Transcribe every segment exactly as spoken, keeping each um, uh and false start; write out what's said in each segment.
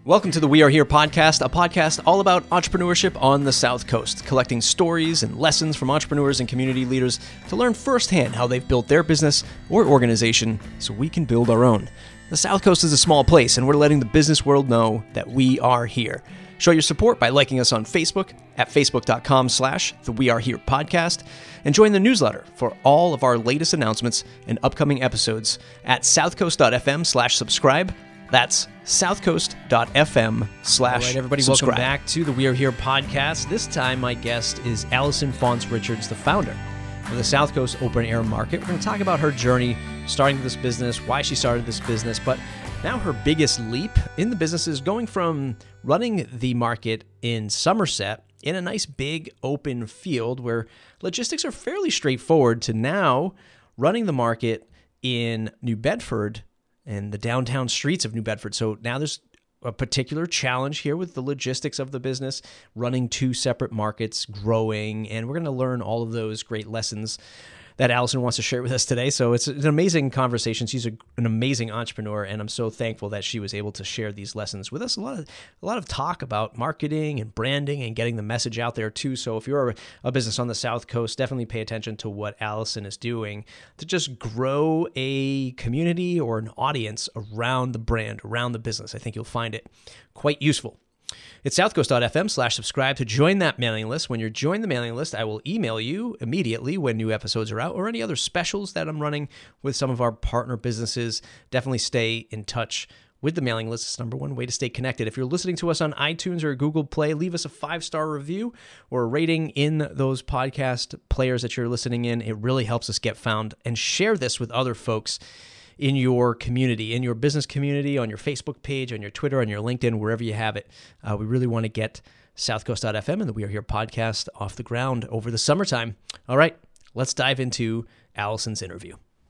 Welcome to the We Are Here podcast, a podcast all about entrepreneurship on the South Coast, collecting stories and lessons from entrepreneurs and community leaders to learn firsthand how they've built their business or organization so we can build our own. The South Coast is a small place, and we're letting the business world know that we are here. Show your support by liking us on Facebook at facebook.com slash the We Are Here podcast, and join the newsletter for all of our latest announcements and upcoming episodes at southcoast.fm slash subscribe. That's southcoast.fm slash All right, everybody, subscribe. welcome back to the We Are Here podcast. This time, my guest is Allison Fonce Richards, the founder of the South Coast Open Air Market. We're going to talk about her journey starting this business, why she started this business, but now her biggest leap in the business is going from running the market in Somerset in a nice big open field where logistics are fairly straightforward to now running the market in New Bedford and the downtown streets of New Bedford. So now there's a particular challenge here with the logistics of the business, running two separate markets, growing, and we're going to learn all of those great lessons that Allison wants to share with us today. So it's an amazing conversation. She's a, an amazing entrepreneur, and I'm so thankful that she was able to share these lessons with us. A lot of a lot of talk about marketing and branding and getting the message out there too. So if you're a, a business on the South Coast, definitely pay attention to what Allison is doing to just grow a community or an audience around the brand, around the business. I think you'll find it quite useful. It's southcoast.fm slash subscribe to join that mailing list. When you're joined the mailing list, I will email you immediately when new episodes are out or any other specials that I'm running with some of our partner businesses. Definitely stay in touch with the mailing list. It's the number one way to stay connected. If you're listening to us on iTunes or Google Play, leave us a five-star review or a rating in those podcast players that you're listening in. It really helps us get found. And share this with other folks in your community, in your business community, on your Facebook page, on your Twitter, on your LinkedIn, wherever you have it. Uh, we really want to get southcoast.fm and the We Are Here podcast off the ground over the summertime. All right, let's dive into Allison's interview.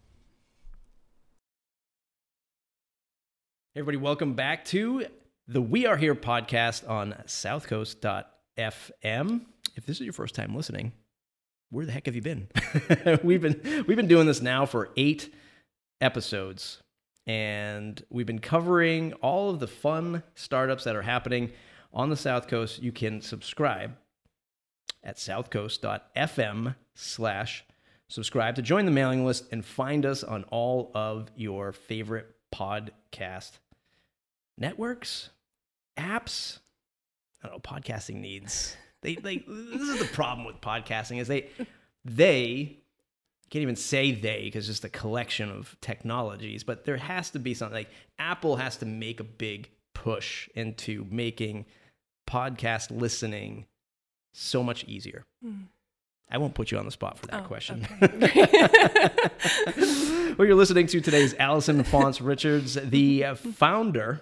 Hey everybody, welcome back to the We Are Here podcast on southcoast.fm. If this is your first time listening, where the heck have you been? we've been we've been doing this now for eight episodes, and we've been covering all of the fun startups that are happening on the South Coast. You can subscribe at southcoast.fm slash subscribe to join the mailing list and find us on all of your favorite podcast networks, apps. I don't know, podcasting needs. They, they, this is the problem with podcasting is they, they, can't even say they because it's just a collection of technologies, but there has to be something like Apple has to make a big push into making podcast listening so much easier. Mm. I won't put you on the spot for that oh, question. Okay. What you're listening to today is Allison Fonce Richards, the founder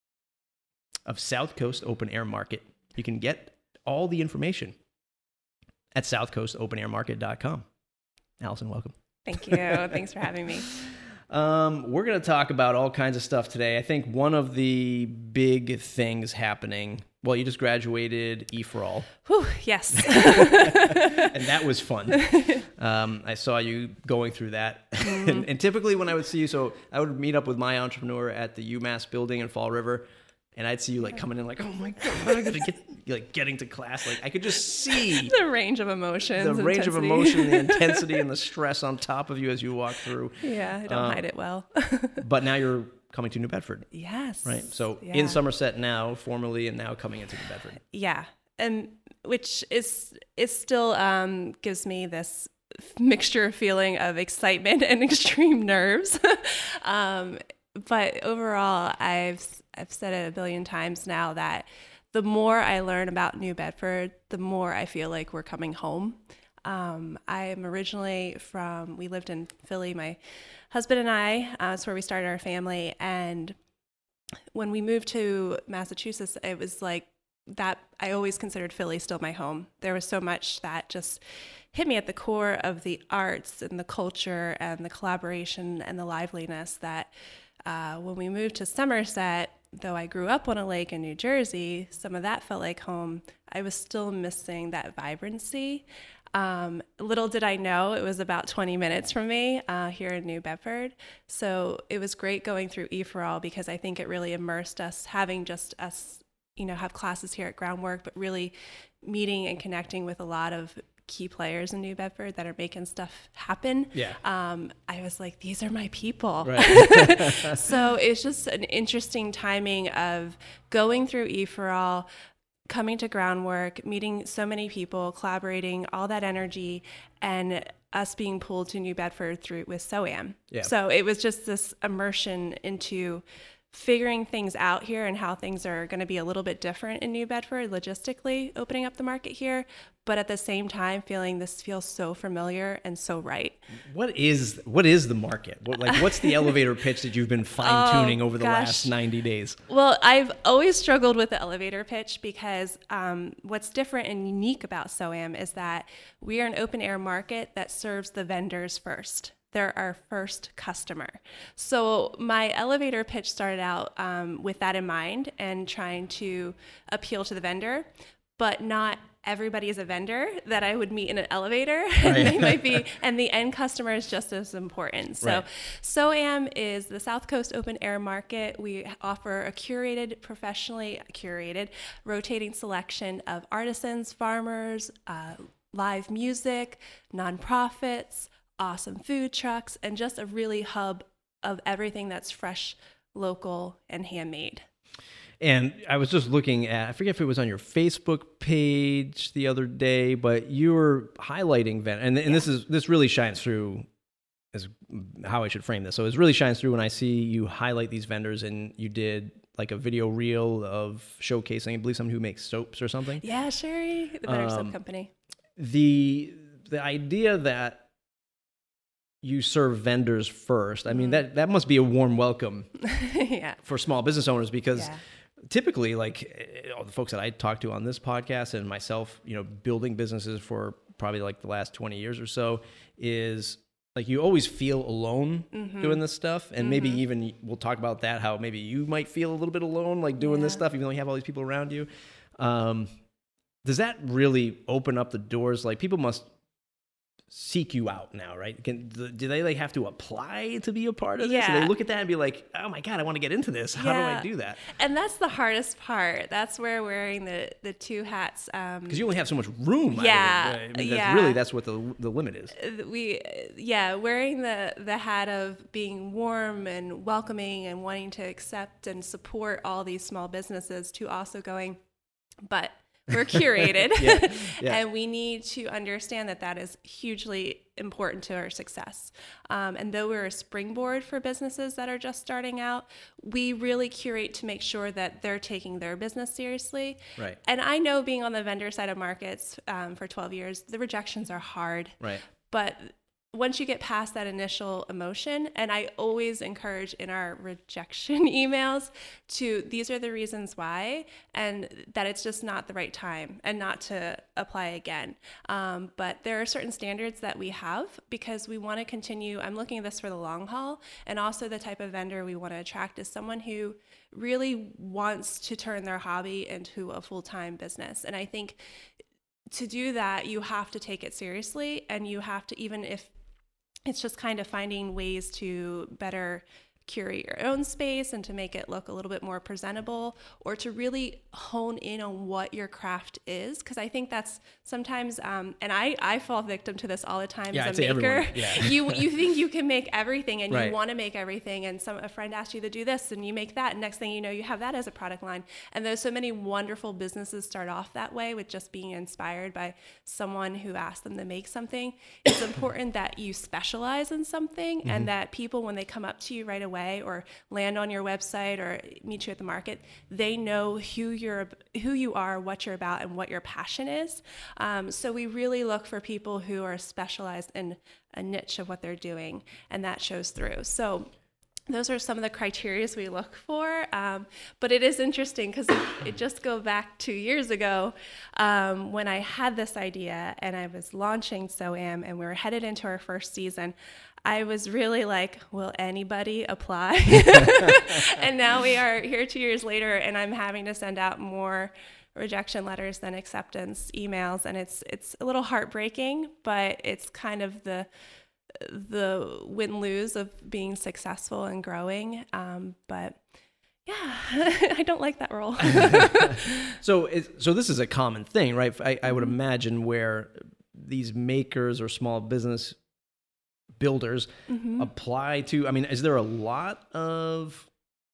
of South Coast Open Air Market. You can get all the information at south coast open air market dot com. Allison, welcome. Thank you. Thanks for having me. Um, we're going to talk about all kinds of stuff today. I think one of the big things happening, well, you just graduated E four all. Whew, yes. And that was fun. Um, I saw you going through that. Mm-hmm. and, and typically when I would see you, so I would meet up with my entrepreneur at the UMass building in Fall River. And I'd see you like coming in like, oh my God, I gotta get like getting to class. Like I could just see the range of emotions, the range intensity. of emotion, the intensity and the stress on top of you as you walk through. Yeah, I don't um, hide it well. But now you're coming to New Bedford. Yes. Right. So yeah. in Somerset now, formerly, and now coming into New Bedford. Yeah. And which is, is still um, gives me this mixture feeling of excitement and extreme nerves. um, but overall, I've I've said it a billion times now that the more I learn about New Bedford, the more I feel like we're coming home. Um, I am originally from, we lived in Philly, my husband and I, uh, that's where we started our family. And when we moved to Massachusetts, it was like that, I always considered Philly still my home. There was so much that just hit me at the core of the arts and the culture and the collaboration and the liveliness that uh, when we moved to Somerset, though I grew up on a lake in New Jersey, some of that felt like home. I was still missing that vibrancy. Um, little did I know it was about twenty minutes from me uh, here in New Bedford. So it was great going through E four All because I think it really immersed us, having just us, you know, have classes here at Groundwork, but really meeting and connecting with a lot of key players in New Bedford that are making stuff happen. Yeah. Um, I was like, these are my people. Right. So it's just an interesting timing of going through E four All, coming to Groundwork, meeting so many people, collaborating, all that energy, and us being pulled to New Bedford through with SOAM. Yeah. So it was just this immersion into figuring things out here and how things are going to be a little bit different in New Bedford logistically, opening up the market here, but at the same time feeling this feels so familiar and so right. What is what is the market? What, like, what's the elevator pitch that you've been fine-tuning Oh, over the gosh. last ninety days? Well, I've always struggled with the elevator pitch because um, what's different and unique about SOAM is that we are an open air market that serves the vendors first. They're our first customer. So my elevator pitch started out um, with that in mind and trying to appeal to the vendor, but not everybody is a vendor that I would meet in an elevator. And they might be, and the end customer is just as important. So Right. SOAM is the South Coast Open Air Market. We offer a curated, professionally curated, rotating selection of artisans, farmers, uh, live music, nonprofits, awesome food trucks, and just a really hub of everything that's fresh, local, and handmade. And I was just looking at, I forget if it was on your Facebook page the other day, but you were highlighting vendors, and, and yeah. this is this really shines through is how I should frame this. So it really shines through when I see you highlight these vendors, and you did like a video reel of showcasing, I believe, someone who makes soaps or something. Yeah, Sherry, the Better um, Soap Company. The the idea that you serve vendors first, I mean, mm-hmm. that, that must be a warm welcome yeah. for small business owners because yeah. typically, like all the folks that I talk to on this podcast and myself, you know, building businesses for probably like the last twenty years or so, is like you always feel alone mm-hmm. doing this stuff. And mm-hmm. maybe even we'll talk about that, how maybe you might feel a little bit alone, like doing yeah. this stuff, even though you have all these people around you. Um, does that really open up the doors? Like people must seek you out now, right? Can, do they like have to apply to be a part of this? Yeah. So they look at that and be like, oh my God, I want to get into this. How yeah. do I do that? And that's the hardest part. That's where wearing the, the two hats. Um, Because you only have so much room. Yeah. I mean, that's yeah. really, that's what the the limit is. We, yeah, wearing the, the hat of being warm and welcoming and wanting to accept and support all these small businesses to also going, but we're curated yeah, yeah. and we need to understand that that is hugely important to our success. Um, and though we're a springboard for businesses that are just starting out, we really curate to make sure that they're taking their business seriously. Right. And I know being on the vendor side of markets um, for twelve years, the rejections are hard. Right. But once you get past that initial emotion, and I always encourage in our rejection emails to, these are the reasons why, and that it's just not the right time and not to apply again. Um, but there are certain standards that we have because we want to continue, I'm looking at this for the long haul, and also the type of vendor we want to attract is someone who really wants to turn their hobby into a full-time business. And I think to do that, you have to take it seriously, and you have to, even if it's just kind of finding ways to better curate your own space and to make it look a little bit more presentable, or to really hone in on what your craft is. Because I think that's sometimes, um, and I, I fall victim to this all the time yeah, as a I'd maker. Yeah. you you think you can make everything, and right. you want to make everything, and some a friend asks you to do this, and you make that, and next thing you know, you have that as a product line. And there's so many wonderful businesses start off that way with just being inspired by someone who asked them to make something. It's important that you specialize in something, mm-hmm. and that people, when they come up to you right away or land on your website or meet you at the market, they know who you're, who you are, what you're about, and what your passion is. Um, so we really look for people who are specialized in a niche of what they're doing, and that shows through. So those are some of the criteria we look for. Um, but it is interesting because it, it just go back two years ago um, when I had this idea and I was launching SOAM and we were headed into our first season. I was really like, will anybody apply? And now we are here two years later, and I'm having to send out more rejection letters than acceptance emails, and it's it's a little heartbreaking, but it's kind of the the win-lose of being successful and growing. Um, but yeah, I don't like that role. so, it, so this is a common thing, right? I, I would imagine where these makers or small business builders mm-hmm. apply to. I mean, is there a lot of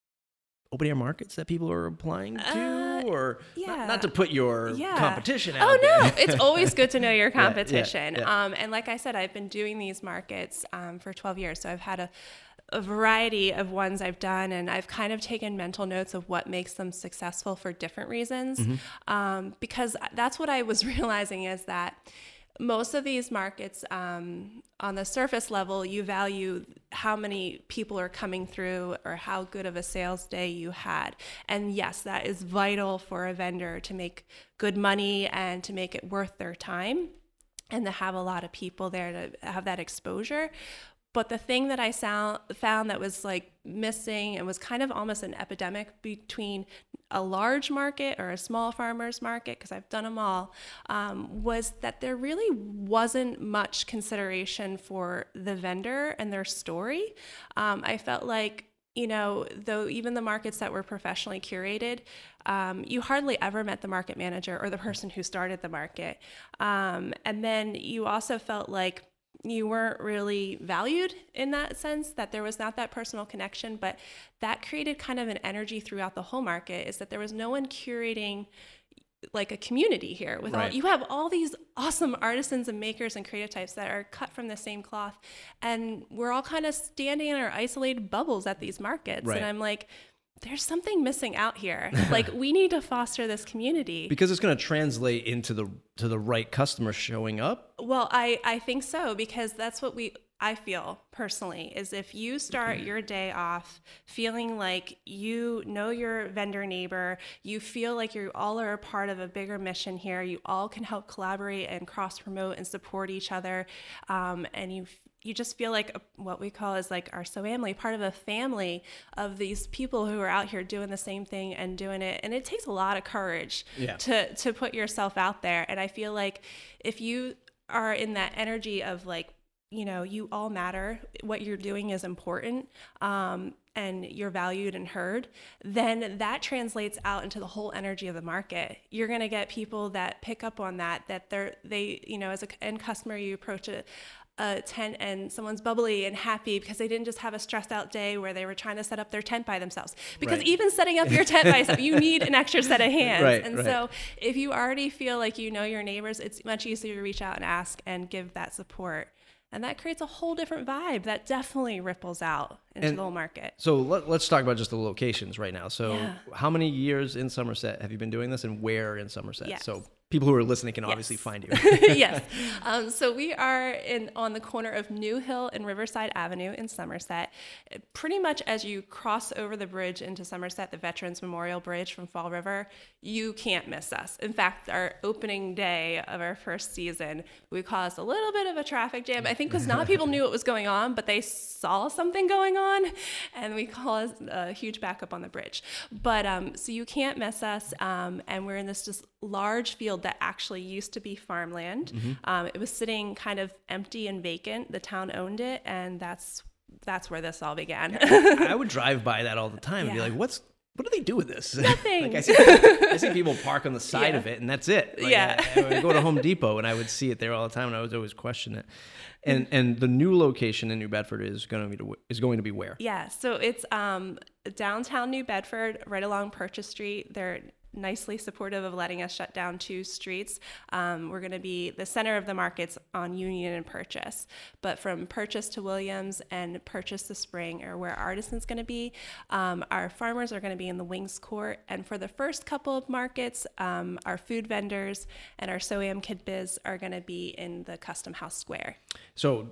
open air markets that people are applying to, uh, or yeah. not, not to put your yeah. competition out oh there. no it's always good to know your competition. yeah, yeah, yeah. Um, and like I said, I've been doing these markets um, for twelve years, so I've had a, a variety of ones I've done, and I've kind of taken mental notes of what makes them successful for different reasons. Mm-hmm. um, because that's what I was realizing, is that most of these markets, um, on the surface level, you value how many people are coming through or how good of a sales day you had. And yes, that is vital for a vendor to make good money and to make it worth their time and to have a lot of people there to have that exposure. But the thing that I sound, found that was like missing and was kind of almost an epidemic between a large market or a small farmer's market, because I've done them all, um, was that there really wasn't much consideration for the vendor and their story. Um, I felt like, you know, though even the markets that were professionally curated, um, you hardly ever met the market manager or the person who started the market. Um, and then you also felt like you weren't really valued in that sense, that there was not that personal connection, but that created kind of an energy throughout the whole market, is that there was no one curating like a community here with right. all, you have all these awesome artisans and makers and creative types that are cut from the same cloth, and we're all kind of standing in our isolated bubbles at these markets. Right. And I'm like, there's something missing out here. Like, we need to foster this community. Because it's going to translate into the to the right customer showing up? Well, I, I think so, because that's what we I feel personally, is if you start mm-hmm. your day off feeling like you know your vendor neighbor, you feel like you all are a part of a bigger mission here, you all can help collaborate and cross-promote and support each other, um, and you you just feel like a, what we call is like our SOAMly, part of a family of these people who are out here doing the same thing and doing it. And it takes a lot of courage yeah. to to put yourself out there. And I feel like if you are in that energy of like, you know, you all matter, what you're doing is important, um, and you're valued and heard, then that translates out into the whole energy of the market. You're going to get people that pick up on that, that they're, they, you know, as an end customer, you approach a, a tent and someone's bubbly and happy because they didn't just have a stressed out day where they were trying to set up their tent by themselves. Because right. even setting up your tent by yourself, you need an extra set of hands. Right, and right. so if you already feel like you know your neighbors, it's much easier to reach out and ask and give that support. And that creates a whole different vibe that definitely ripples out into and the whole market. So let, let's talk about just the locations right now. So yeah. how many years in Somerset have you been doing this, and where in Somerset? Yes. So people who are listening can yes. obviously find you. Yes. Um, so we are in on the corner of New Hill and Riverside Avenue in Somerset. Pretty much as you cross over the bridge into Somerset, the Veterans Memorial Bridge from Fall River, you can't miss us. In fact, our opening day of our first season, we caused a little bit of a traffic jam. I think because not people knew what was going on, but they saw something going on, and we caused a huge backup on the bridge. But um, so you can't miss us, um, and we're in this just large field that actually used to be farmland. Mm-hmm. Um, it was sitting kind of empty and vacant. The town owned it, and that's that's where this all began. I would drive by that all the time yeah. and be like, "What's what do they do with this?" Nothing. Like I see, I see people park on the side yeah. of it, and that's it. Like yeah. I, I would go to Home Depot, and I would see it there all the time, and I would always question it. And and the new location in New Bedford is going to be is going to be where? Yeah, so it's um, downtown New Bedford, right along Purchase Street. They're nicely supportive of letting us shut down two streets. Um, we're going to be the center of the markets on Union and Purchase, but from Purchase to Williams and Purchase to Spring are where Artisan's going to be. Um, our farmers are going to be in the Wings Court, and for the first couple of markets, um, our food vendors and our SOAM Kid Biz are going to be in the Custom House Square. So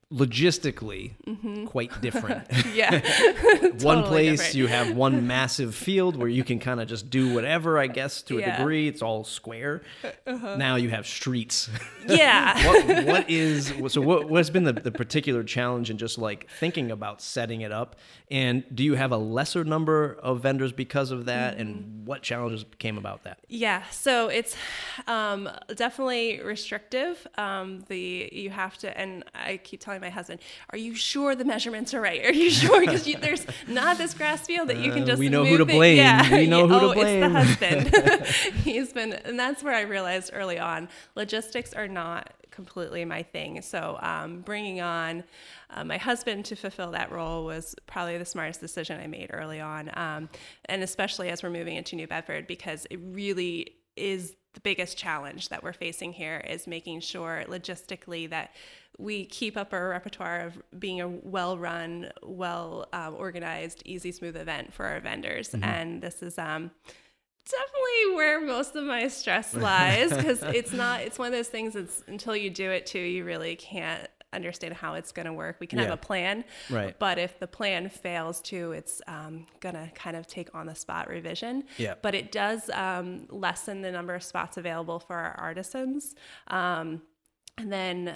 logistically Mm-hmm. quite different. Yeah. One Totally place different. you have one massive field where you can kind of just do whatever, I guess, to a Yeah. degree. It's all square. Uh-huh. Now you have streets. Yeah. what what is so what what's been the, the particular challenge in just like thinking about setting it up? And do you have a lesser number of vendors because of that? Mm-hmm. And what challenges came about that? Yeah, so it's um, definitely restrictive. Um, the you have to, and I keep telling my husband, "Are you sure the measurements are right? Are you sure? Because there's not this grass field that you can Uh, just we know move who to it." blame. Yeah. We know who oh, to blame. It's the husband. He's been, and that's where I realized early on, logistics are not completely my thing. So um, bringing on uh, my husband to fulfill that role was probably the smartest decision I made early on, um, and especially as we're moving into New Bedford, because it really is the biggest challenge that we're facing here is making sure logistically that we keep up our repertoire of being a well-run, well-organized, um, easy, smooth event for our vendors. Mm-hmm. And this is um, definitely where most of my stress lies, because it's not, it's one of those things that's until you do it too, you really can't understand how it's going to work. We can Yeah. have a plan, Right. but if the plan fails too, it's um, going to kind of take on the spot revision. Yeah. But it does um, lessen the number of spots available for our artisans. Um, And then,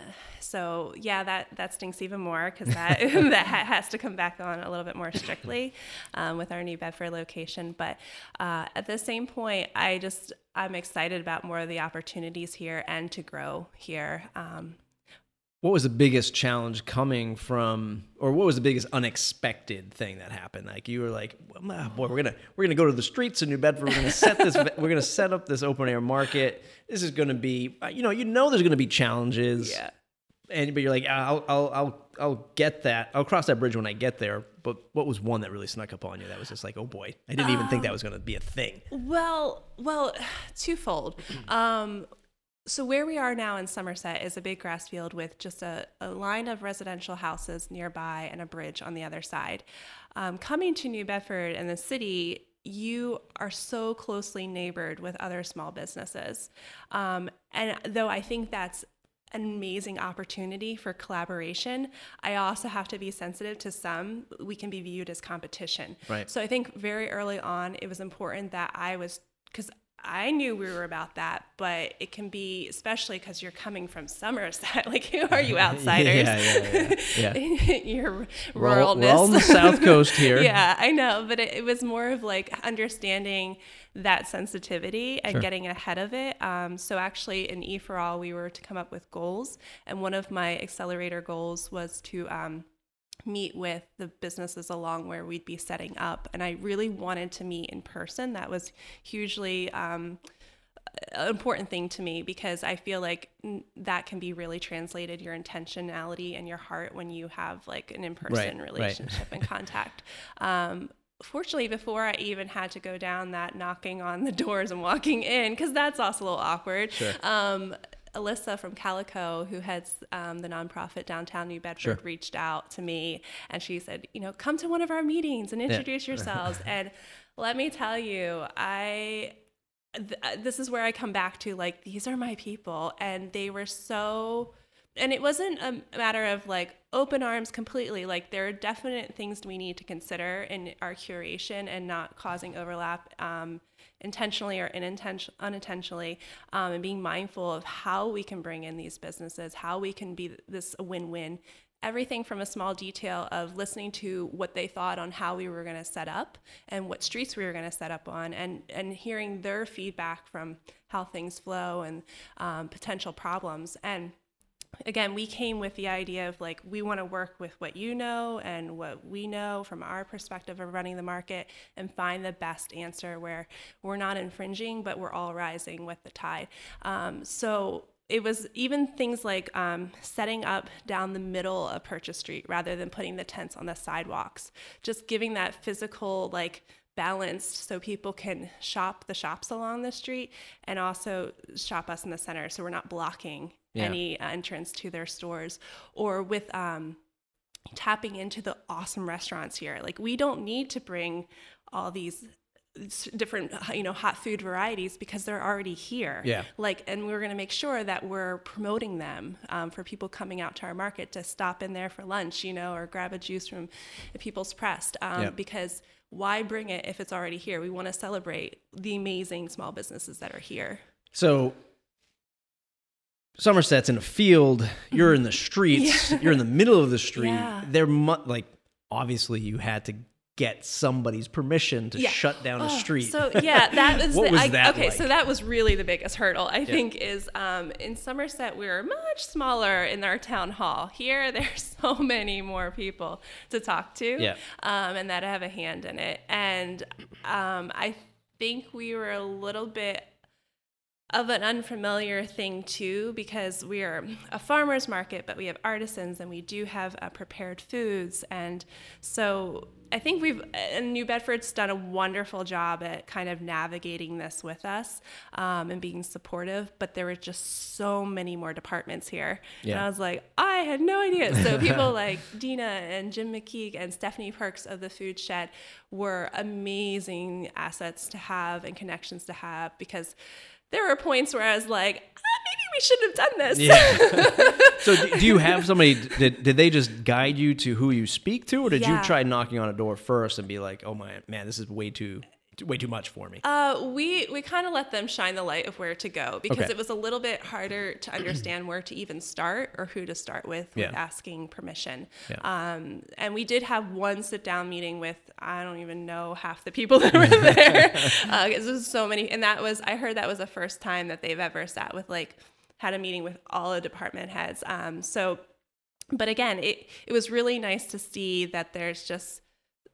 so yeah, that, that stinks even more because that that has to come back on a little bit more strictly um, with our New Bedford location. But uh, at the same point, I just, I'm excited about more of the opportunities here and to grow here. Um, What was the biggest challenge coming from, or what was the biggest unexpected thing that happened? Like you were like, well, ah, boy, we're gonna we're gonna go to the streets of New Bedford. We're gonna set this. We're gonna set up this open air market. This is gonna be, you know, you know, there's gonna be challenges. yeah. And but you're like, I'll I'll I'll I'll get that. I'll cross that bridge when I get there. But what was one that really snuck up on you? That was just like, oh boy, I didn't even think that was gonna be a thing. Well, well, twofold. Um, So where we are now in Somerset is a big grass field with just a, a line of residential houses nearby and a bridge on the other side. Um, coming to New Bedford and the city, you are so closely neighbored with other small businesses. Um, and though I think that's an amazing opportunity for collaboration, I also have to be sensitive to some, we can be viewed as competition. Right. So I think very early on, it was important that I was, because I knew we were about that, but it can be, especially because you're coming from Somerset, like who are you outsiders? yeah, yeah, yeah. yeah. Your We're all, ruralness. we're all on the South Coast here. Yeah, I know, but it, it was more of like understanding that sensitivity and Sure. getting ahead of it. Um, so actually in E for All, we were to come up with goals. And one of my accelerator goals was to um, meet with the businesses along where we'd be setting up. And I really wanted to meet in person. That was hugely um, an important thing to me because I feel like that can be really translated, your intentionality and your heart when you have like an in-person Right, relationship right. and contact. Um, fortunately, before I even had to go down that knocking on the doors and walking in, because that's also a little awkward. Sure. Um, Alyssa from Calico, who heads um, the nonprofit Downtown New Bedford, Sure. reached out to me and she said, you know, come to one of our meetings and introduce Yeah. yourselves. And let me tell you, I, th- this is where I come back to, like, these are my people. And they were so, and it wasn't a matter of like open arms completely. Like there are definite things we need to consider in our curation and not causing overlap um, intentionally or inintention- unintentionally, um, and being mindful of how we can bring in these businesses, how we can be this a win-win. Everything from a small detail of listening to what they thought on how we were going to set up and what streets we were going to set up on, and, and hearing their feedback from how things flow and um, potential problems. And again, we came with the idea of like, we want to work with what you know and what we know from our perspective of running the market and find the best answer where we're not infringing, but we're all rising with the tide. Um, so it was even things like um, setting up down the middle of Purchase Street rather than putting the tents on the sidewalks, just giving that physical like balanced so people can shop the shops along the street and also shop us in the center so we're not blocking yeah. any uh, entrance to their stores. Or with um, tapping into the awesome restaurants here. Like we don't need to bring all these different, you know, hot food varieties because they're already here. Yeah. Like, and we're going to make sure that we're promoting them um, for people coming out to our market to stop in there for lunch, you know, or grab a juice from People's Pressed. Um, Yeah. Because why bring it if it's already here? We want to celebrate the amazing small businesses that are here. So Somerset's in a field, you're in the streets, Yeah. you're in the middle of the street. Yeah. There mu- like obviously you had to get somebody's permission to Yeah. shut down a Oh, street. So yeah, that was, What the, was I, that okay. like? So that was really the biggest hurdle, I think, is um, in Somerset we were much smaller in our town hall. Here, there's so many more people to talk to, Yeah. um, and that have a hand in it. And um, I think we were a little bit of an unfamiliar thing too, because we are a farmer's market, but we have artisans and we do have uh, prepared foods. And so I think we've, and New Bedford's done a wonderful job at kind of navigating this with us um, and being supportive, but there were just so many more departments here. Yeah. And I was like, I had no idea. So people like Dina and Jim McKeague and Stephanie Perks of the Food Shed were amazing assets to have and connections to have, because there were points where I was like, ah, maybe we shouldn't have done this. Yeah. So do do you have somebody, did, did they just guide you to who you speak to, or did Yeah. you try knocking on a door first and be like, oh my, man, this is way too, way too much for me? Uh, we we kind of let them shine the light of where to go, because Okay. it was a little bit harder to understand where to even start or who to start with with Yeah. asking permission. Yeah. Um, and we did have one sit down meeting with, I don't even know half the people that were there. uh, 'cause there was so many, and that was, I heard that was the first time that they've ever sat with, like, had a meeting with all the department heads. Um, so, but again, it it was really nice to see that there's just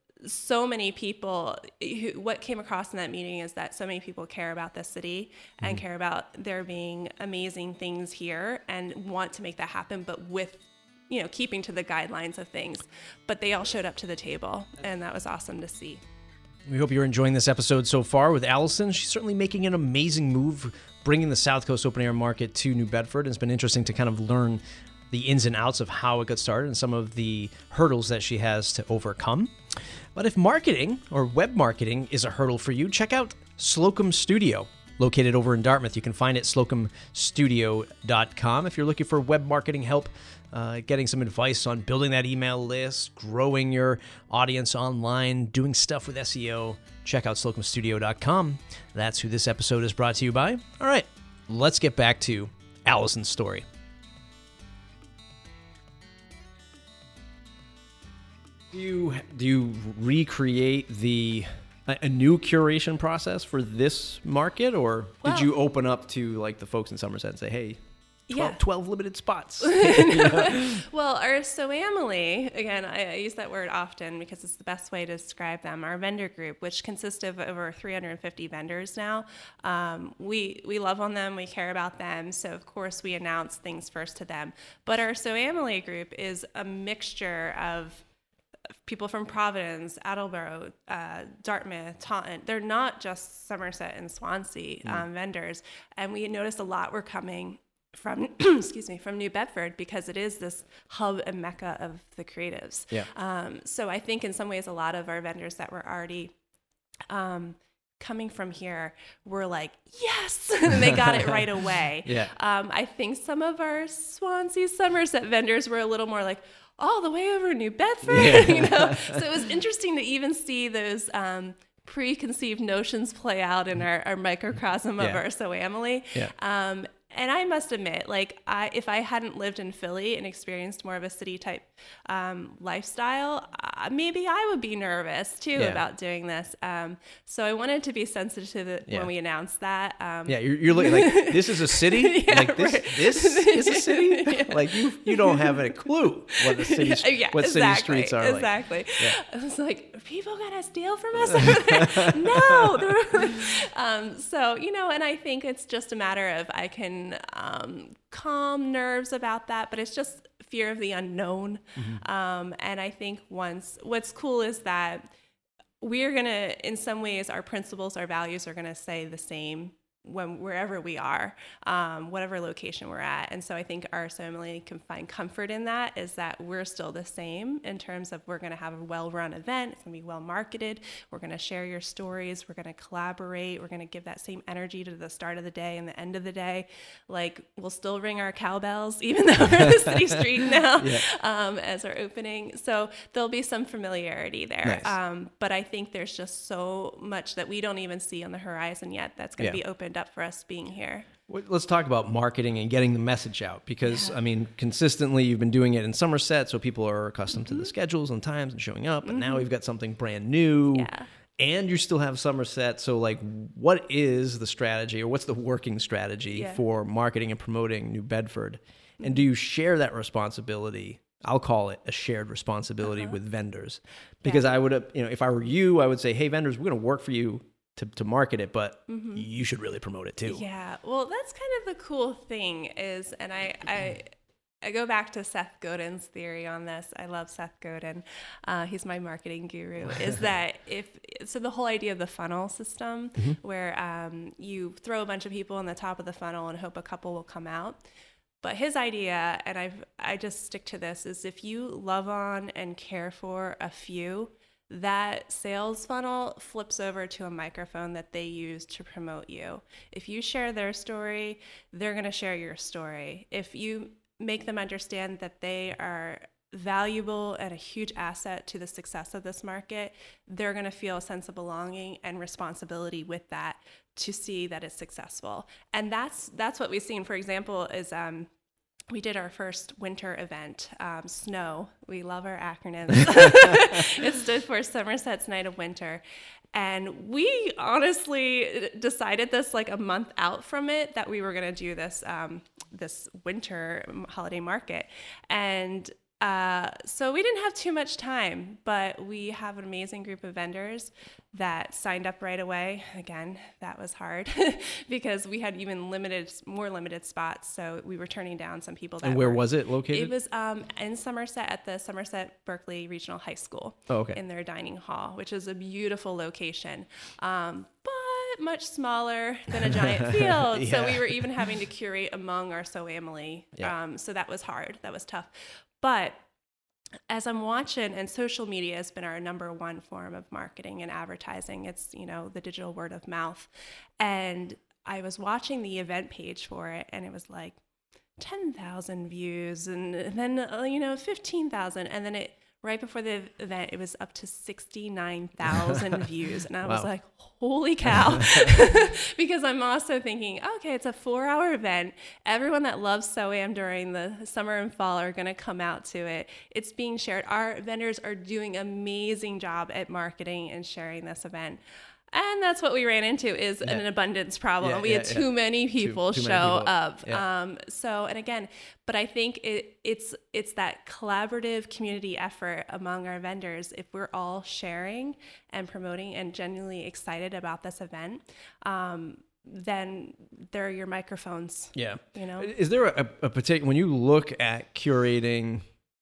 so many people who, what came across in that meeting is that so many people care about the city and care about there being amazing things here and want to make that happen, but with, you know, keeping to the guidelines of things. But they all showed up to the table, and that was awesome to see. We hope you're enjoying this episode so far with Allison. She's certainly making an amazing move, bringing the South Coast Open Air Market to New Bedford. It's been interesting to kind of learn the ins and outs of how it got started and some of the hurdles that she has to overcome. But if marketing or web marketing is a hurdle for you, check out Slocum Studio. Located over in Dartmouth. You can find it at slocum studio dot com. If you're looking for web marketing help, uh, getting some advice on building that email list, growing your audience online, doing stuff with S E O, check out slocum studio dot com. That's who this episode is brought to you by. All right, let's get back to Allison's story. Do you do you recreate the a, a new curation process for this market, or did Well- you open up to like the folks in Somerset and say, "Hey, twelve, Yeah. twelve limited spots"? Well, our SOAMily, again, I, I use that word often because it's the best way to describe them. Our vendor group, which consists of over three hundred fifty vendors now, um, we we love on them, we care about them, so of course we announce things first to them. But our SOAMily group is a mixture of people from Providence, Attleboro, uh, Dartmouth, Taunton. They're not just Somerset and Swansea um, vendors, and we noticed a lot were coming from excuse me from New Bedford, because it is this hub and mecca of the creatives. Yeah. Um, so I think in some ways a lot of our vendors that were already um, coming from here were like, yes, and they got it right away. Yeah. Um, I think some of our Swansea, Somerset vendors were a little more like, all the way over New Bedford, Yeah. you know. So it was interesting to even see those um, preconceived notions play out in our, our microcosm of Yeah. our SOAMily. Yeah. Um, and I must admit, like, I if I hadn't lived in Philly and experienced more of a city type um, lifestyle, uh, maybe I would be nervous too Yeah. about doing this. Um, so I wanted to be sensitive to the, Yeah. when we announced that. Um, Yeah, you're, you're looking like, this is a city? Yeah, like this right. this is a city? Like you you don't have a clue what the city yeah, what city exactly, streets are like. exactly. Yeah. I was like, are people gonna steal from us over there? No. um, so you know, and I think it's just a matter of I can um, calm nerves about that, but it's just fear of the unknown. Mm-hmm. Um, and I think once, what's cool is that we're gonna, in some ways, our principles, our values are gonna stay the same when wherever we are, um, whatever location we're at. And so I think our So Emily can find comfort in that, is that we're still the same in terms of we're going to have a well-run event. It's going to be well marketed. We're going to share your stories. We're going to collaborate. We're going to give that same energy to the start of the day and the end of the day. Like, we'll still ring our cowbells, even though we're in the city street now, yeah. um, as our opening. So there'll be some familiarity there. Nice. Um, but I think there's just so much that we don't even see on the horizon yet that's going to Yeah. be opened up for us being here. Let's talk about marketing and getting the message out, because, Yeah. I mean, consistently you've been doing it in Somerset, so people are accustomed Mm-hmm. to the schedules and times and showing up, but mm-hmm. now we've got something brand new. Yeah. And you still have Somerset. So, like, what is the strategy, or what's the working strategy Yeah. for marketing and promoting New Bedford? And do you share that responsibility? I'll call it a shared responsibility Uh-huh. with vendors, because Yeah. I would, uh, you know, if I were you, I would say, hey, vendors, we're going to work for you to, to market it, but mm-hmm. you should really promote it too. Yeah. Well, that's kind of the cool thing is, and I, I, I go back to Seth Godin's theory on this. I love Seth Godin. Uh, he's my marketing guru. Is that if so? The whole idea of the funnel system, mm-hmm. where um, you throw a bunch of people on the top of the funnel and hope a couple will come out. But his idea, and I've I just stick to this, is if you love on and care for a few, that sales funnel flips over to a microphone that they use to promote you. If you share their story, they're going to share your story. If you make them understand that they are valuable and a huge asset to the success of this market, they're going to feel a sense of belonging and responsibility with that to see that it's successful. And that's that's what we've seen. For example, is um, we did our first winter event, um, SNOW. We love our acronyms. It stood for Somerset's Night of Winter. And we honestly decided this like a month out from it, that we were going to do this um, this winter holiday market. And uh, so we didn't have too much time, but we have an amazing group of vendors that signed up right away. Again, that was hard because we had even limited, more limited spots. So we were turning down some people. That And where were, was it located? It was um, in Somerset at the Somerset Berkeley Regional High School. Oh, okay. In their dining hall, which is a beautiful location. Um, but much smaller than a giant field. Yeah. So we were even having to curate among our So Emily. Yeah. Um, so that was hard. That was tough. But as I'm watching, and social media has been our number one form of marketing and advertising. It's, you know, the digital word of mouth. And I was watching the event page for it, and it was like ten thousand views, and then, uh, you know, fifteen thousand. And then it, right before the event, it was up to sixty-nine thousand views. And I Wow. was like, holy cow. Because I'm also thinking, okay, it's a four hour event. Everyone that loves SOAM during the summer and fall are going to come out to it. It's being shared. Our vendors are doing an amazing job at marketing and sharing this event. And that's what we ran into, is Yeah. an abundance problem. Yeah, we yeah, had too yeah. many people Too- too show many people. up. Yeah. Um, so, and again, but I think it, it's it's that collaborative community effort among our vendors. If we're all sharing and promoting and genuinely excited about this event, um, then they're your microphones. Yeah. You know? Is there a, a particular, when you look at curating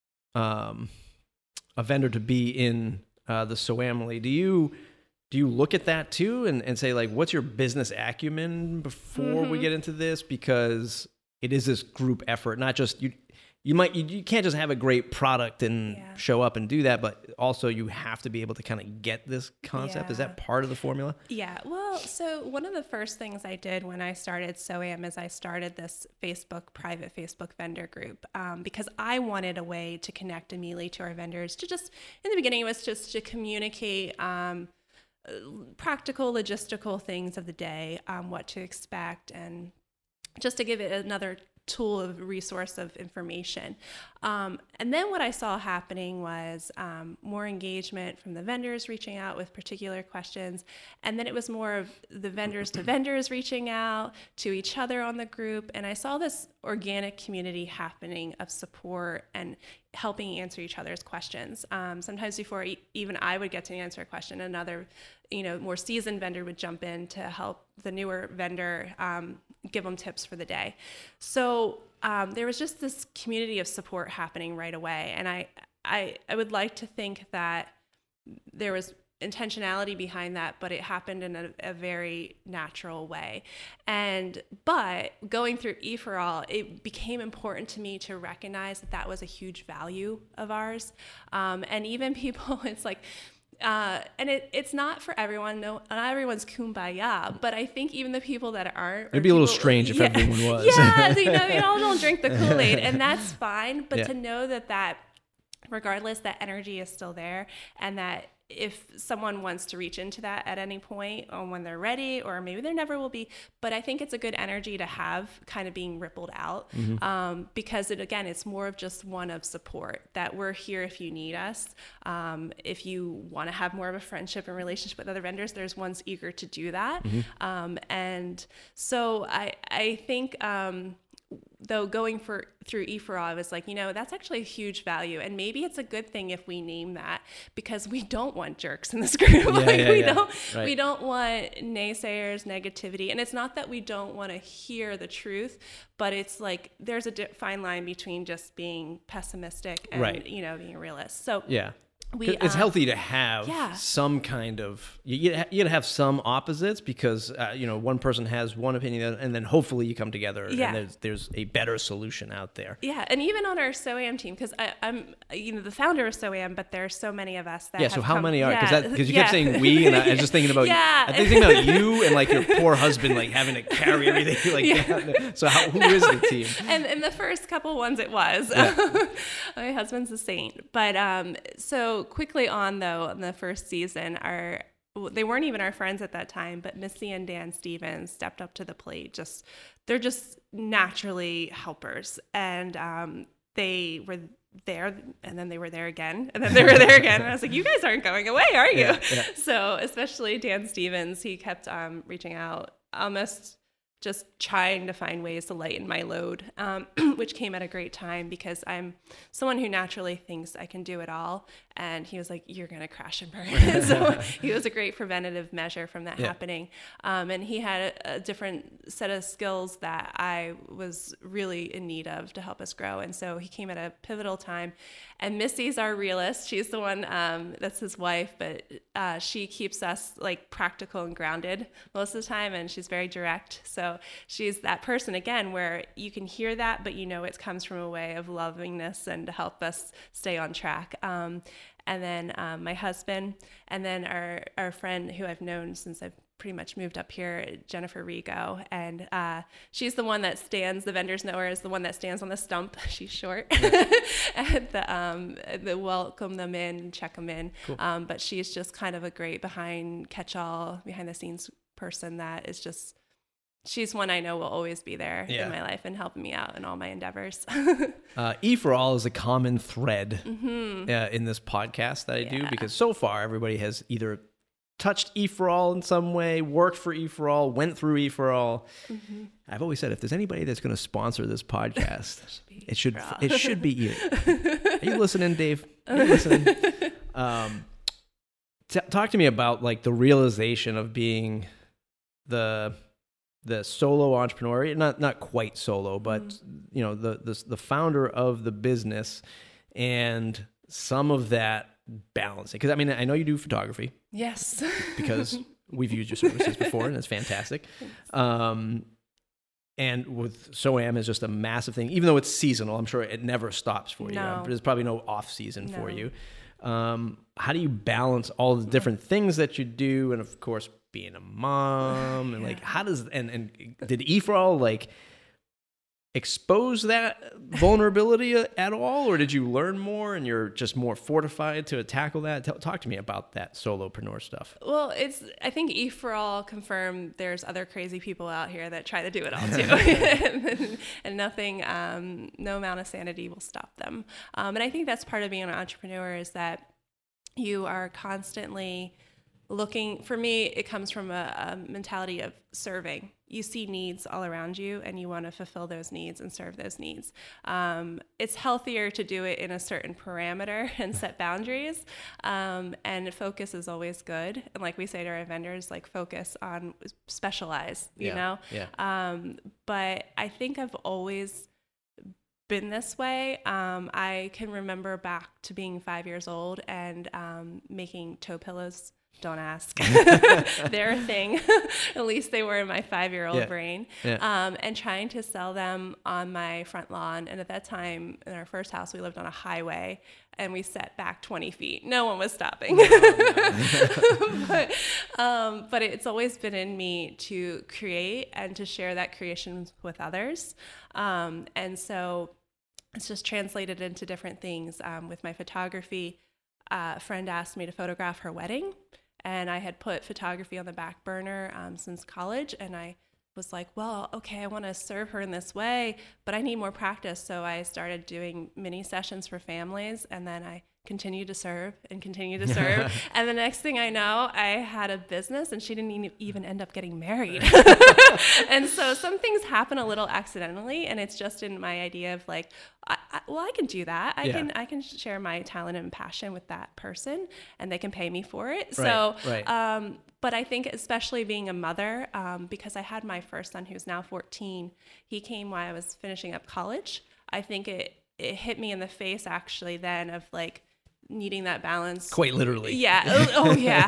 um, a vendor to be in uh, the SOAMily, do you do you look at that too and, and say, like, what's your business acumen before Mm-hmm. we get into this? Because it is this group effort, not just you. You might you, you can't just have a great product and Yeah. show up and do that, but also you have to be able to kind of get this concept. Is Yeah. that part of the formula? Yeah, well, so one of the first things I did when I started SOAM is I started this Facebook, private Facebook vendor group, um, because I wanted a way to connect immediately to our vendors, to just, in the beginning, it was just to communicate um, uh, practical, logistical things of the day, um, what to expect, and just to give it another tool of resource of information. Um, and then what I saw happening was um, more engagement from the vendors reaching out with particular questions. And then it was more of the vendors to vendors reaching out to each other on the group. And I saw this organic community happening of support and helping answer each other's questions. Um, sometimes before e- even I would get to answer a question, another, you know, more seasoned vendor would jump in to help the newer vendor um, give them tips for the day. So um, there was just this community of support happening right away. And I, I, I would like to think that there was intentionality behind that, but it happened in a, a very natural way. And but going through E for All, it became important to me to recognize that that was a huge value of ours. Um, and even people, it's like, uh, and it, it's not for everyone. No, not everyone's kumbaya, but I think even the people that aren't, it'd be people, a little strange if yeah, everyone was. Yeah, you know, you all don't drink the Kool-Aid, and that's fine. But yeah. to know that that, regardless, that energy is still there, and that if someone wants to reach into that at any point um, when they're ready, or maybe there never will be, but I think it's a good energy to have kind of being rippled out mm-hmm. um, because it, again, it's more of just one of support, that we're here if you need us. Um, if you want to have more of a friendship and relationship with other vendors, there's ones eager to do that. Mm-hmm. Um, and so I, I think, um, though going for through E for All, I was like, you know, that's actually a huge value, and maybe it's a good thing if we name that, because we don't want jerks in this group. Yeah, like yeah, we yeah. don't, right. we don't want naysayers, negativity, and it's not that we don't want to hear the truth, but it's like there's a di- fine line between just being pessimistic and right. you know, being a realist. So yeah. We, it's um, healthy to have yeah. some kind of, you gotta, you gotta have some opposites, because uh, you know, one person has one opinion and then hopefully you come together yeah. and there's there's a better solution out there. Yeah, and even on our SOAM team, because I'm you know the founder of SOAM, but there are so many of us that yeah. have So how come, many are? Because yeah, because you yeah. kept saying we, and I, I was just thinking about yeah. I was thinking about you and like your poor husband, like having to carry everything like yeah. that. So how, who is the team? And in the first couple ones, it was yeah. my husband's a saint. But um, so quickly on though, in the first season, our they weren't even our friends at that time, but Missy and Dan Stevens stepped up to the plate. Just they're just naturally helpers, and um, they were there, and then they were there again, and then they were there again. And I was like, you guys aren't going away, are you? Yeah, yeah. So especially Dan Stevens, he kept um, reaching out, almost just trying to find ways to lighten my load, um, which came at a great time, because I'm someone who naturally thinks I can do it all. And he was like, you're going to crash and burn. So he was a great preventative measure from that yeah. happening. Um, and he had a, a different set of skills that I was really in need of to help us grow. And so he came at a pivotal time. And Missy's our realist. She's the one, um, that's his wife, but uh, she keeps us like practical and grounded most of the time. And she's very direct. So she's that person, again, where you can hear that, but you know it comes from a way of lovingness and to help us stay on track. Um, and then um, my husband, and then our, our friend who I've known since I've pretty much moved up here, Jennifer Rigo. And uh, she's the one that stands, the vendors know her as the one that stands on the stump. She's short. Yeah. and the, um, the welcome them in, check them in. Cool. Um, but she's just kind of a great behind catch-all, behind the scenes person that is just, she's one I know will always be there yeah. in my life and helping me out in all my endeavors. uh, E for All is a common thread mm-hmm. uh, in this podcast that I yeah. do, because so far everybody has either touched E for All in some way, worked for E for All, went through E for All. Mm-hmm. I've always said, if there's anybody that's going to sponsor this podcast, it should it should be you. Are you listening, Dave? Are you listening? Um, t- talk to me about like the realization of being the the solo entrepreneur, not not quite solo, but mm-hmm. you know, the, the the founder of the business, and some of that balancing. Because I mean, I know you do photography. Yes. Because we've used your services before, and it's fantastic. Um, and with SOAM is just a massive thing, even though it's seasonal. I'm sure it never stops for you. No. There's probably no off season no. for you. Um, how do you balance all the different things that you do, and of course being a mom, and yeah. like how does and and did E for All like expose that vulnerability at all, or did you learn more and you're just more fortified to tackle that? Tell, talk to me about that solopreneur stuff. Well, it's I think E for All confirmed there's other crazy people out here that try to do it all too, and, and nothing, um, no amount of sanity will stop them. Um, and I think that's part of being an entrepreneur, is that you are constantly looking. For me, it comes from a, a mentality of serving. You see needs all around you, and you want to fulfill those needs and serve those needs. Um, it's healthier to do it in a certain parameter and set boundaries. Um, and focus is always good. And like we say to our vendors, like focus on specialize, you yeah, know? Yeah. Um, but I think I've always been this way. Um, I can remember back to being five years old and um, making toe pillows Don't ask. They're a thing. At least they were in my five-year-old Yeah. brain. Yeah. Um, and trying to sell them on my front lawn. And at that time, in our first house, we lived on a highway, and we set back twenty feet. No one was stopping. but, um, but it's always been in me to create and to share that creation with others. Um, and so it's just translated into different things. Um, with my photography, uh, a friend asked me to photograph her wedding. And I had put photography on the back burner um, since college. And I was like, well, okay, I want to serve her in this way, but I need more practice. So I started doing mini sessions for families. And then I continued to serve and continue to serve. And the next thing I know, I had a business, and she didn't even end up getting married. And so some things happen a little accidentally, and it's just in my idea of like, I, I, well, I can do that. I Yeah. can I can share my talent and passion with that person, and they can pay me for it. Right, so, right. um, but I think especially being a mother, um, because I had my first son who's now fourteen. He came while I was finishing up college. I think it it hit me in the face actually then of like, needing that balance. Quite literally. Yeah. Oh, oh yeah.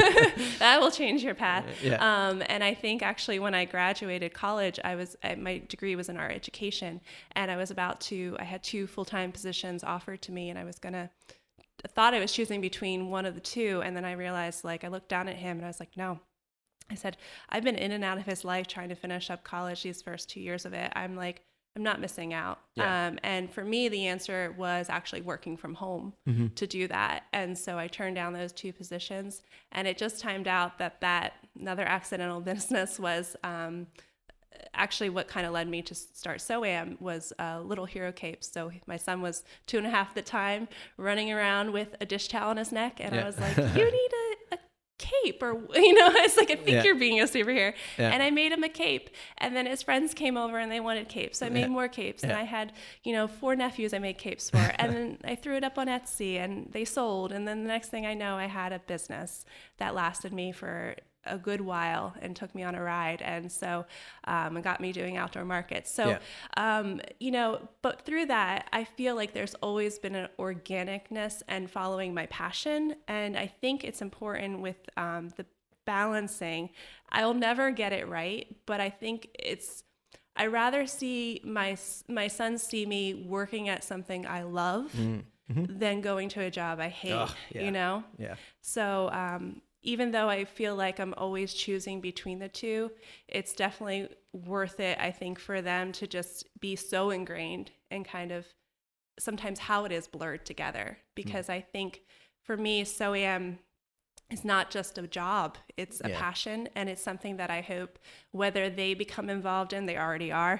That will change your path. Yeah. Um, and I think actually when I graduated college, I was, I, my degree was in art education, and I was about to, I had two full-time positions offered to me, and I was going to, I thought I was choosing between one of the two. And then I realized, like, I looked down at him and I was like, no. I said, I've been in and out of his life trying to finish up college these first two years of it. I'm like, I'm not missing out. Yeah. Um, and for me, the answer was actually working from home Mm-hmm. to do that. And so I turned down those two positions, and it just timed out that that another accidental business was um, actually what kind of led me to start SOAM was uh, Little Hero Capes. So my son was two and a half at the time, running around with a dish towel on his neck. And Yeah. I was like, you need a, a cape, or, you know, it's like, I think Yeah. you're being a superhero. Yeah. And I made him a cape. And then his friends came over and they wanted capes. So I made Yeah. more capes. And Yeah. I had, you know, four nephews I made capes for. And then I threw it up on Etsy, and they sold. And then the next thing I know, I had a business that lasted me for a good while and took me on a ride. And so um, it got me doing outdoor markets. So, Yeah. um, you know, but through that, I feel like there's always been an organicness and following my passion. And I think it's important with um, the balancing. I'll never get it right, but I think it's, I rather see my, my son see me working at something I love Mm-hmm. than going to a job I hate, Ugh, yeah. you know? Yeah. So um, even though I feel like I'm always choosing between the two, it's definitely worth it, I think, for them to just be so ingrained in kind of sometimes how it is blurred together. Because mm. I think for me, SOAM is not just a job, it's a Yeah. passion, and it's something that I hope whether they become involved in, they already are.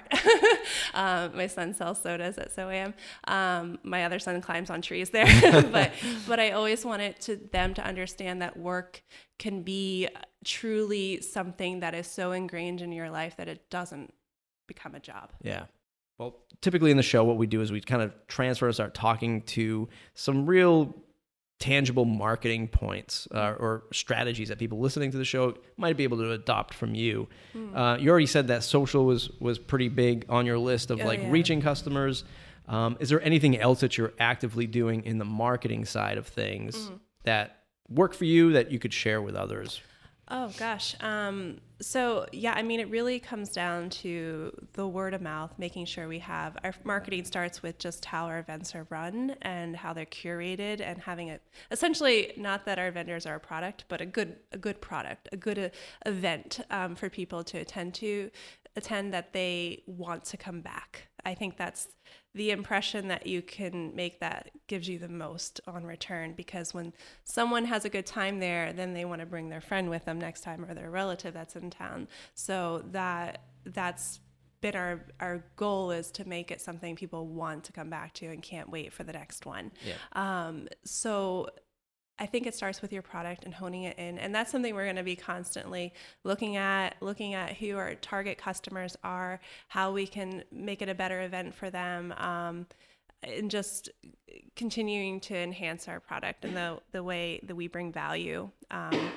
um, my son sells sodas at SOAM. Um, my other son climbs on trees there. but but I always want it to them to understand that work can be truly something that is so ingrained in your life that it doesn't become a job. Yeah. Well, typically in the show, what we do is we kind of transfer, start talking to some real tangible marketing points uh, or strategies that people listening to the show might be able to adopt from you. Mm. Uh, you already said that social was was pretty big on your list of oh, like yeah. reaching customers. Um, is there anything else that you're actively doing in the marketing side of things mm. that work for you that you could share with others? Oh gosh. Um, so yeah, I mean, it really comes down to the word of mouth, making sure we have our marketing starts with just how our events are run and how they're curated, and having it essentially not that our vendors are a product, but a good, a good product, a good uh, event um, for people to attend to, attend that they want to come back. I think that's the impression that you can make that gives you the most on return, because when someone has a good time there, then they want to bring their friend with them next time, or their relative that's in town. So that that's been our, our goal, is to make it something people want to come back to and can't wait for the next one. Yeah. Um, so I think it starts with your product and honing it in. And that's something we're going to be constantly looking at, looking at who our target customers are, how we can make it a better event for them, um, and just continuing to enhance our product and the, the way that we bring value. Um,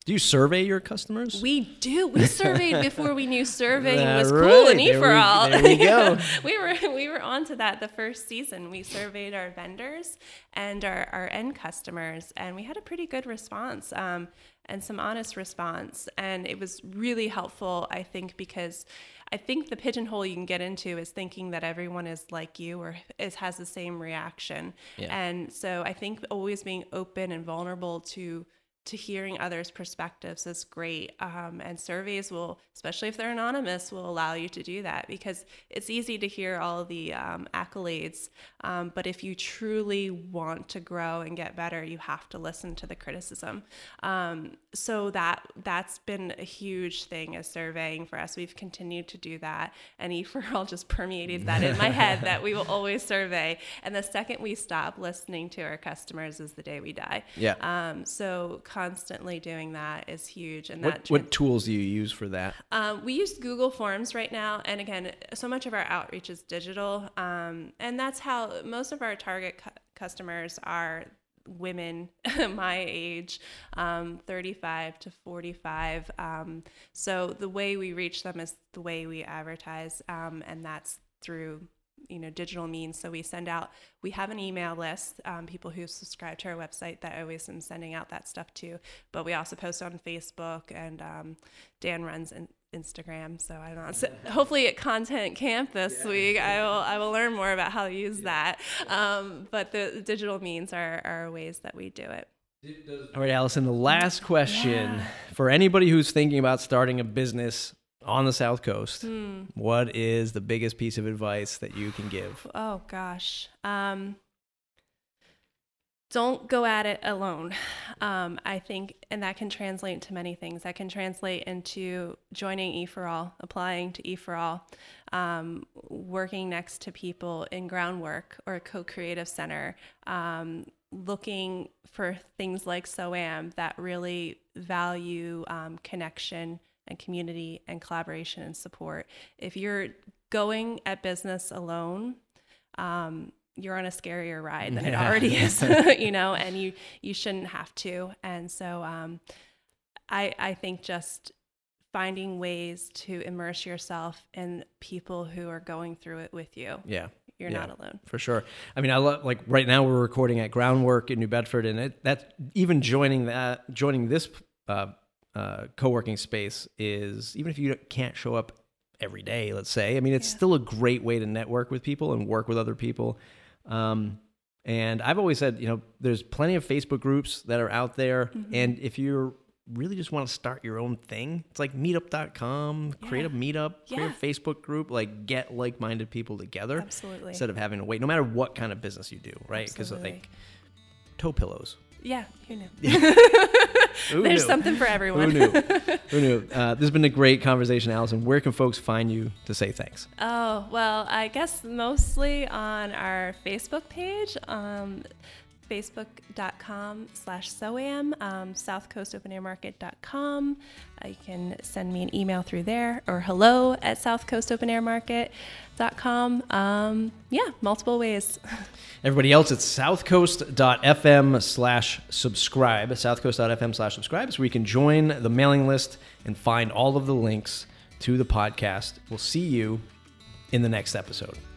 Do you survey your customers? We do. We surveyed before we knew surveying That was right. cool in There we- E-for-all. there we go. we were we were onto that the first season. We surveyed our vendors and our, our end customers, and we had a pretty good response um, and some honest response. And it was really helpful, I think, because I think the pigeonhole you can get into is thinking that everyone is like you or is has the same reaction. Yeah. And so I think always being open and vulnerable to to hearing others' perspectives is great. Um, and surveys will, especially if they're anonymous, will allow you to do that, because it's easy to hear all of the um, accolades. Um, but if you truly want to grow and get better, you have to listen to the criticism. Um, so that, that's been a huge thing as surveying for us. We've continued to do that. And E-for-all just permeated that in my head that we will always survey. And the second we stop listening to our customers is the day we die. Yeah. Um, so constantly doing that is huge. And What, that what tools do you use for that? um, we use Google Forms right now. And again, so much of our outreach is digital. Um, and that's how most of our target cu- customers are women my age, um, thirty-five to forty-five. Um, so the way we reach them is the way we advertise. Um, and that's through you know, digital means. So we send out, we have an email list, um, people who subscribe to our website that I always am sending out that stuff to, but we also post on Facebook, and um, Dan runs in Instagram. So I'm not, so hopefully at Content Camp this yeah. week, I will, I will learn more about how to use yeah. that. Um, but the, the digital means are, are ways that we do it. All right, Allison, the last question yeah. for anybody who's thinking about starting a business on the South Coast, hmm. what is the biggest piece of advice that you can give? Oh gosh. Um, don't go at it alone. Um, I think, and that can translate into many things. That can translate into joining E-for-all, applying to E-for-all, um, working next to people in Groundwork or a co-creative center, um, looking for things like SOAM that really value um, connection and community and collaboration and support. If you're going at business alone, um, you're on a scarier ride than yeah. it already is, you know, and you, you shouldn't have to. And so um, I, I think just finding ways to immerse yourself in people who are going through it with you. Yeah. You're yeah, not alone. For sure. I mean, I love, like right now we're recording at Groundwork in New Bedford, and it, that even joining that, joining this uh, uh, co-working space is, even if you can't show up every day, let's say, I mean, it's yeah. still a great way to network with people and work with other people. Um, and I've always said, you know, there's plenty of Facebook groups that are out there. Mm-hmm. And if you're really just want to start your own thing, it's like meetup dot com, yeah. create a meetup, yeah. create a Facebook group, like get like-minded people together. Absolutely. Instead of having to wait, no matter what kind of business you do, right? Because like toe pillows. Yeah, who knew? Who There's knew? something for everyone. Who knew? Who knew? Uh, this has been a great conversation, Allison. Where can folks find you to say thanks? Oh, well, I guess mostly on our Facebook page, um, facebook.com slash SOAM, um, south coast open air market dot com. Uh, you can send me an email through there, or hello at south coast open air market dot com. Um, yeah, multiple ways. Everybody else, it's southcoast.fm slash subscribe. Southcoast.fm slash subscribe is where you can join the mailing list and find all of the links to the podcast. We'll see you in the next episode.